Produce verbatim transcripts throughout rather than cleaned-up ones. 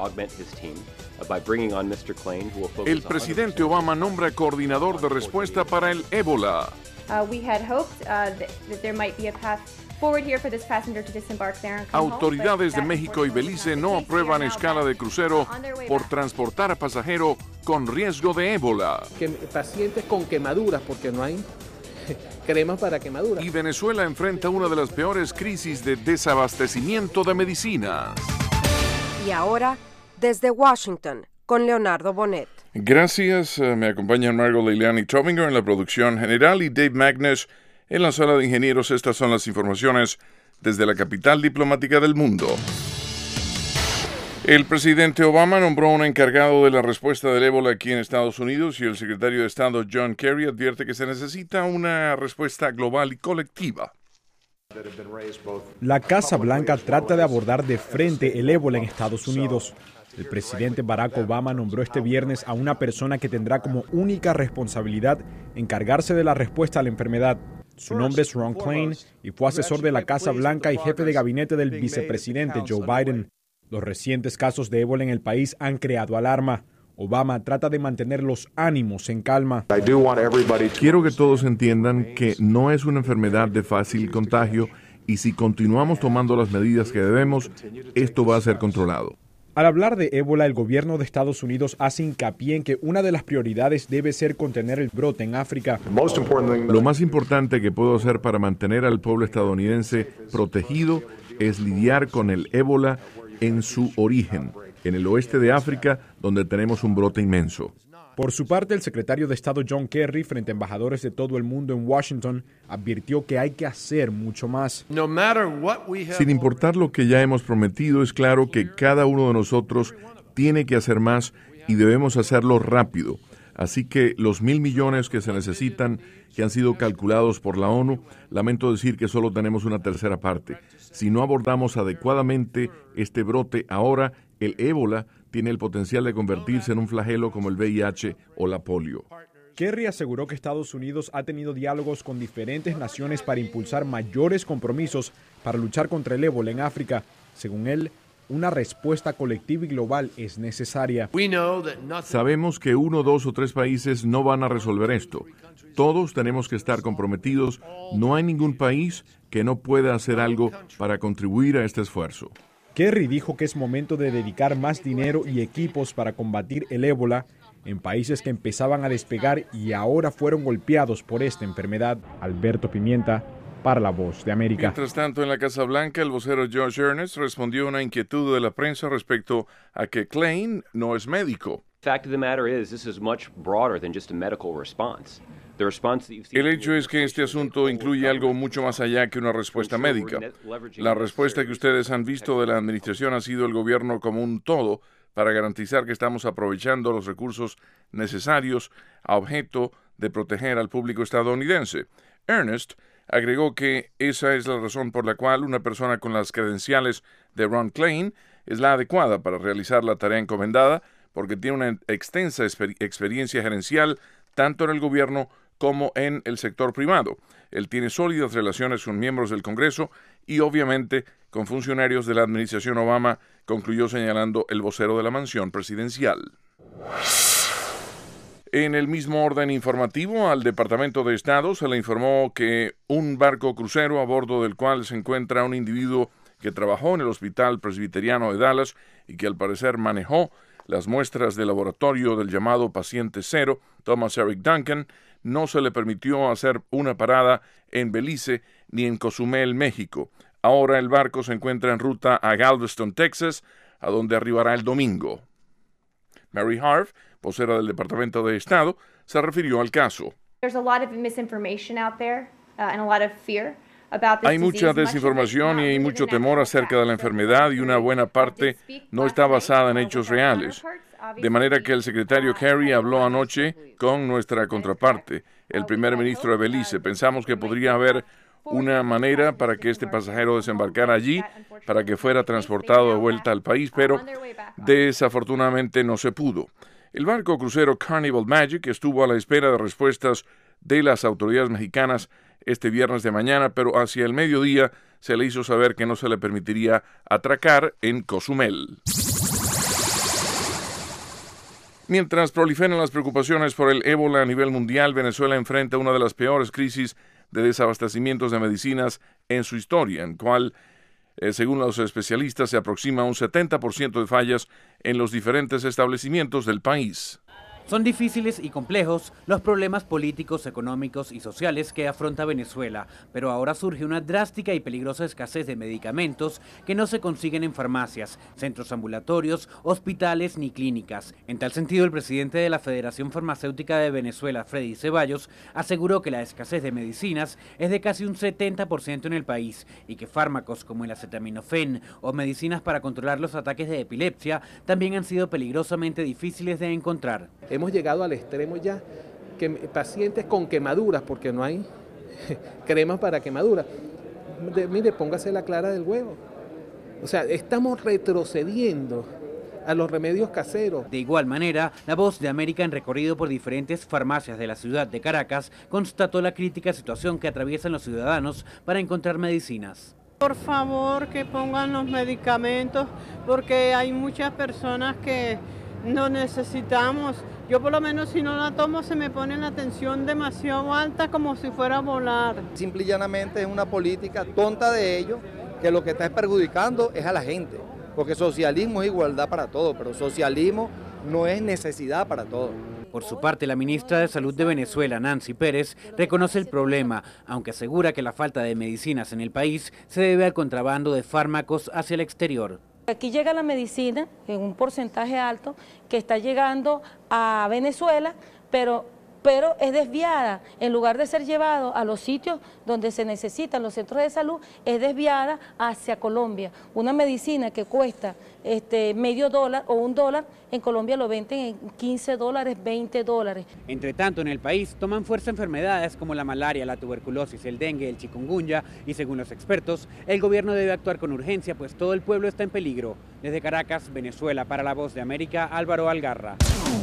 El presidente Obama nombra coordinador de respuesta para el ébola. Uh, we had hoped uh, that, that there might be a path forward here for this passenger to disembark there and come Autoridades home, de México y Belice no aprueban escala de crucero por transportar a pasajero con riesgo de ébola. Que pacientes con quemaduras, porque no hay cremas para quemaduras. Y Venezuela enfrenta una de las peores crisis de desabastecimiento de medicinas. Y ahora, desde Washington, con Leonardo Bonet. Gracias. Me acompañan Margot Leilani Tobinger en la producción general y Dave Magnus en la sala de ingenieros. Estas son las informaciones desde la capital diplomática del mundo. El presidente Obama nombró un encargado de la respuesta del ébola aquí en Estados Unidos y el secretario de Estado John Kerry advierte que se necesita una respuesta global y colectiva. La Casa Blanca trata de abordar de frente el ébola en Estados Unidos. El presidente Barack Obama nombró este viernes a una persona que tendrá como única responsabilidad encargarse de la respuesta a la enfermedad. Su nombre es Ron Klain y fue asesor de la Casa Blanca y jefe de gabinete del vicepresidente Joe Biden. Los recientes casos de ébola en el país han creado alarma. Obama trata de mantener los ánimos en calma. Quiero que todos entiendan que no es una enfermedad de fácil contagio y si continuamos tomando las medidas que debemos, esto va a ser controlado. Al hablar de ébola, el gobierno de Estados Unidos hace hincapié en que una de las prioridades debe ser contener el brote en África. Lo más importante que puedo hacer para mantener al pueblo estadounidense protegido es lidiar con el ébola en su origen, en el oeste de África, donde tenemos un brote inmenso. Por su parte, el secretario de Estado John Kerry, frente a embajadores de todo el mundo en Washington, advirtió que hay que hacer mucho más. Sin importar lo que ya hemos prometido, es claro que cada uno de nosotros tiene que hacer más y debemos hacerlo rápido. Así que los mil millones que se necesitan, que han sido calculados por la ONU, lamento decir que solo tenemos una tercera parte. Si no abordamos adecuadamente este brote ahora, el ébola tiene el potencial de convertirse en un flagelo como el V I H o la polio. Kerry aseguró que Estados Unidos ha tenido diálogos con diferentes naciones para impulsar mayores compromisos para luchar contra el ébola en África. Según él, una respuesta colectiva y global es necesaria. Sabemos que uno, dos o tres países no van a resolver esto. Todos tenemos que estar comprometidos. No hay ningún país que no pueda hacer algo para contribuir a este esfuerzo. Kerry dijo que es momento de dedicar más dinero y equipos para combatir el ébola en países que empezaban a despegar y ahora fueron golpeados por esta enfermedad. Alberto Pimienta, para La Voz de América. Mientras tanto, en la Casa Blanca, el vocero Josh Earnest respondió a una inquietud de la prensa respecto a que Klain no es médico. Fact of the matter is, this is much broader than just a medical response. El hecho es que este asunto incluye algo mucho más allá que una respuesta médica. La respuesta que ustedes han visto de la administración ha sido el gobierno como un todo para garantizar que estamos aprovechando los recursos necesarios a objeto de proteger al público estadounidense. Earnest agregó que esa es la razón por la cual una persona con las credenciales de Ron Klain es la adecuada para realizar la tarea encomendada, porque tiene una extensa exper- experiencia gerencial tanto en el gobierno como en el sector privado. Él tiene sólidas relaciones con miembros del Congreso y obviamente con funcionarios de la administración Obama, concluyó señalando el vocero de la mansión presidencial. En el mismo orden informativo, al Departamento de Estado se le informó que un barco crucero a bordo del cual se encuentra un individuo que trabajó en el Hospital Presbiteriano de Dallas y que al parecer manejó las muestras de laboratorio del llamado paciente cero, Thomas Eric Duncan, no se le permitió hacer una parada en Belice ni en Cozumel, México. Ahora el barco se encuentra en ruta a Galveston, Texas, a donde arribará el domingo. Mary Harf, vocera del Departamento de Estado, se refirió al caso. There's a lot of misinformation out there uh, and a lot of fear. Hay mucha desinformación y hay mucho temor acerca de la enfermedad y una buena parte no está basada en hechos reales. De manera que el secretario Kerry habló anoche con nuestra contraparte, el primer ministro de Belice. Pensamos que podría haber una manera para que este pasajero desembarcara allí, para que fuera transportado de vuelta al país, pero desafortunadamente no se pudo. El barco crucero Carnival Magic estuvo a la espera de respuestas de las autoridades mexicanas este viernes de mañana, pero hacia el mediodía se le hizo saber que no se le permitiría atracar en Cozumel. Mientras proliferan las preocupaciones por el ébola a nivel mundial, Venezuela enfrenta una de las peores crisis de desabastecimientos de medicinas en su historia, en cual, eh, según los especialistas, se aproxima a un setenta por ciento de fallas en los diferentes establecimientos del país. Son difíciles y complejos los problemas políticos, económicos y sociales que afronta Venezuela, pero ahora surge una drástica y peligrosa escasez de medicamentos que no se consiguen en farmacias, centros ambulatorios, hospitales ni clínicas. En tal sentido, el presidente de la Federación Farmacéutica de Venezuela, Freddy Ceballos, aseguró que la escasez de medicinas es de casi un setenta por ciento en el país y que fármacos como el acetaminofén o medicinas para controlar los ataques de epilepsia también han sido peligrosamente difíciles de encontrar. Hemos llegado al extremo ya que pacientes con quemaduras, porque no hay cremas para quemaduras. De, mire, póngase la clara del huevo. O sea, estamos retrocediendo a los remedios caseros. De igual manera, La Voz de América, en recorrido por diferentes farmacias de la ciudad de Caracas, constató la crítica situación que atraviesan los ciudadanos para encontrar medicinas. Por favor, que pongan los medicamentos, porque hay muchas personas que no necesitamos. Yo por lo menos si no la tomo se me pone la tensión demasiado alta como si fuera a volar. Simple y llanamente es una política tonta de ellos que lo que está perjudicando es a la gente. Porque socialismo es igualdad para todos, pero socialismo no es necesidad para todos. Por su parte, la ministra de Salud de Venezuela, Nancy Pérez, reconoce el problema, aunque asegura que la falta de medicinas en el país se debe al contrabando de fármacos hacia el exterior. Aquí llega la medicina en un porcentaje alto que está llegando a Venezuela, pero, pero es desviada. En lugar de ser llevado a los sitios donde se necesitan los centros de salud, es desviada hacia Colombia. Una medicina que cuesta este, medio dólar o un dólar, en Colombia lo venden en quince dólares, veinte dólares. Entre tanto, en el país toman fuerza enfermedades como la malaria, la tuberculosis, el dengue, el chikungunya y, según los expertos, el gobierno debe actuar con urgencia, pues todo el pueblo está en peligro. Desde Caracas, Venezuela, para La Voz de América, Álvaro Algarra.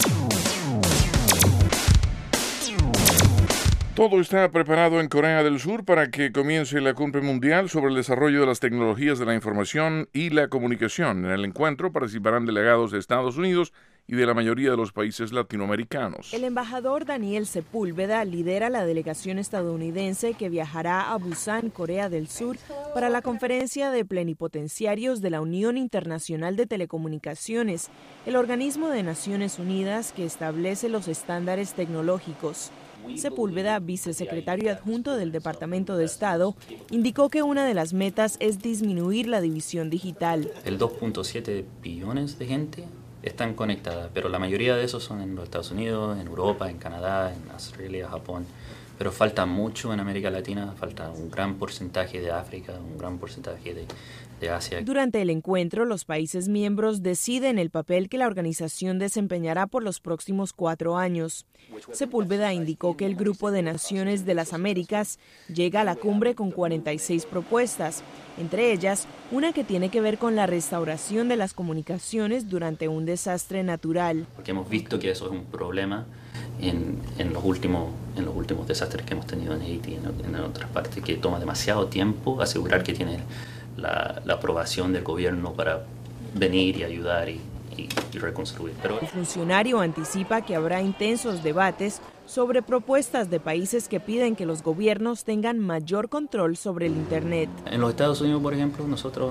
Todo está preparado en Corea del Sur para que comience la cumbre mundial sobre el desarrollo de las tecnologías de la información y la comunicación. En el encuentro participarán delegados de Estados Unidos y de la mayoría de los países latinoamericanos. El embajador Daniel Sepúlveda lidera la delegación estadounidense que viajará a Busan, Corea del Sur, para la conferencia de plenipotenciarios de la Unión Internacional de Telecomunicaciones, el organismo de Naciones Unidas que establece los estándares tecnológicos. Sepúlveda, vicesecretario adjunto del Departamento de Estado, indicó que una de las metas es disminuir la división digital. El dos punto siete billones de gente están conectadas, pero la mayoría de esos son en los Estados Unidos, en Europa, en Canadá, en Australia, Japón. Pero falta mucho en América Latina, falta un gran porcentaje de África, un gran porcentaje de, de Asia. Durante el encuentro, los países miembros deciden el papel que la organización desempeñará por los próximos cuatro años. Sepúlveda indicó que el Grupo de Naciones de las Américas llega a la cumbre con cuarenta y seis propuestas, entre ellas una que tiene que ver con la restauración de las comunicaciones durante un desastre natural. Porque hemos visto que eso es un problema en, en, los, últimos, en los últimos desastres que hemos tenido en Haití y en, en otras partes, que toma demasiado tiempo asegurar que tiene la, la aprobación del gobierno para venir y ayudar y, y, y reconstruir. Pero el funcionario anticipa que habrá intensos debates sobre propuestas de países que piden que los gobiernos tengan mayor control sobre el Internet. En los Estados Unidos, por ejemplo, nosotros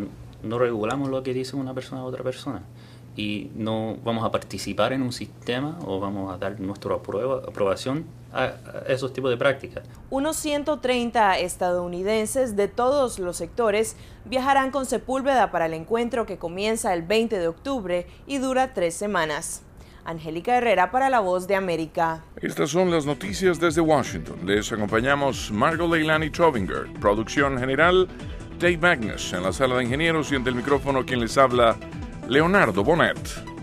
no regulamos lo que dice una persona a otra persona y no vamos a participar en un sistema o vamos a dar nuestra aprueba, aprobación a, a esos tipos de prácticas. Unos ciento treinta estadounidenses de todos los sectores viajarán con Sepúlveda para el encuentro que comienza el veinte de octubre y dura tres semanas. Angélica Herrera para La Voz de América. Estas son las noticias desde Washington. Les acompañamos Margot Leilani Trovinger, producción general Dave Magnus, en la sala de ingenieros y ante el micrófono quien les habla, Leonardo Bonet.